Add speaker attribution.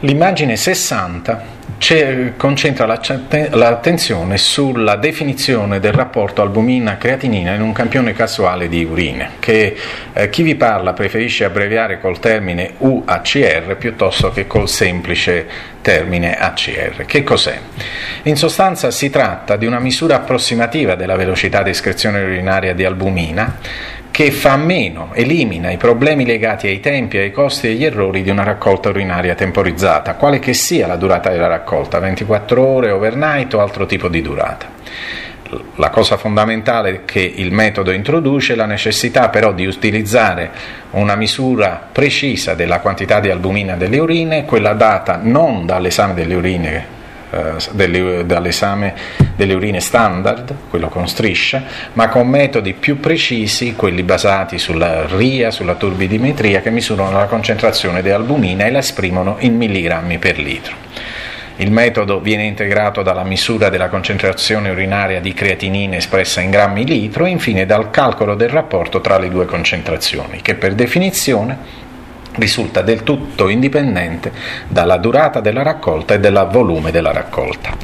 Speaker 1: L'immagine 60 concentra l'attenzione sulla definizione del rapporto albumina-creatinina in un campione casuale di urine, che chi vi parla preferisce abbreviare col termine UHCR piuttosto che col semplice termine ACR. Che cos'è? In sostanza si tratta di una misura approssimativa della velocità di escrezione urinaria di albumina, che fa meno, elimina i problemi legati ai tempi, ai costi e agli errori di una raccolta urinaria temporizzata, quale che sia la durata della raccolta, 24 ore, overnight o altro tipo di durata. La cosa fondamentale che il metodo introduce è la necessità però di utilizzare una misura precisa della quantità di albumina delle urine, quella data non dall'esame delle urine, dall'esame delle urine standard, quello con striscia, ma con metodi più precisi, quelli basati sulla RIA, sulla turbidimetria, che misurano la concentrazione di albumina e la esprimono in milligrammi per litro. Il metodo viene integrato dalla misura della concentrazione urinaria di creatinina espressa in grammi litro e infine dal calcolo del rapporto tra le due concentrazioni, che per definizione risulta del tutto indipendente dalla durata della raccolta e dal volume della raccolta.